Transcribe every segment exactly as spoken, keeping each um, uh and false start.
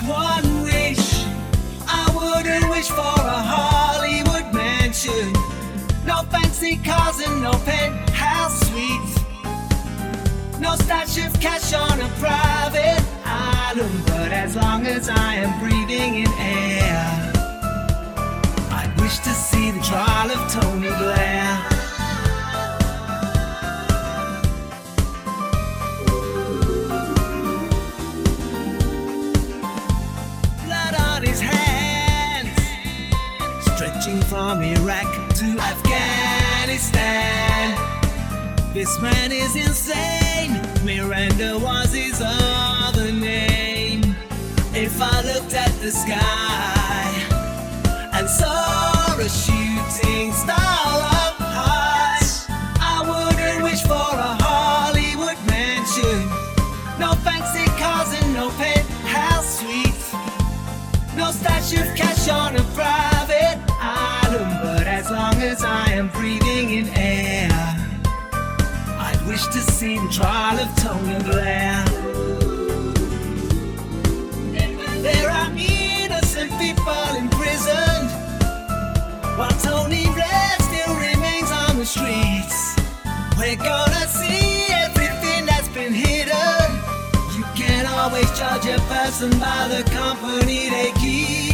one wish. I wouldn't wish for a Hollywood mansion, no fancy cars and no penthouse suites, no stash of cash on a private island. But as long as I am breathing in air, I wish to see the trial of Tony Blair. Blood on his hands, stretching from Iraq to Afghanistan. This man is insane. Miranda was his other name. If I looked at the sky and saw a shooting star up high, I wouldn't wish for a Hollywood mansion, no fancy cars and no penthouse suites, no stash of cash on a private island. But as long as I am breathing in air, I'd wish to see the trial of Tony Blair. There are innocent people imprisoned, while Tony Blair still remains on the streets. We're gonna see everything that's been hidden. You can't always judge a person by the company they keep.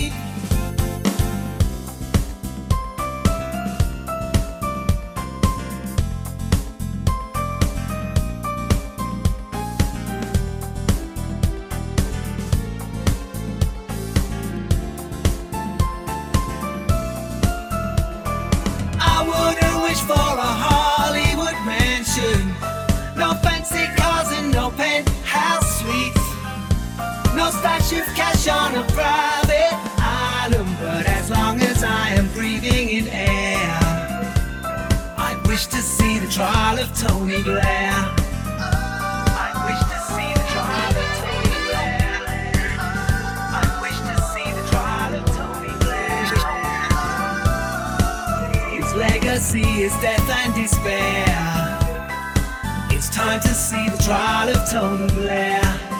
I wouldn't wish for a Hollywood mansion, no fancy cars and no penthouse suites, no stash of cash on a private island. But as long as I am breathing in air, I wish to see the trial of Tony Blair. I wish to see the trial of Tony Blair. I wish to see the trial of Tony Blair. His legacy is death and despair. It's time to see the trial of Tony Blair.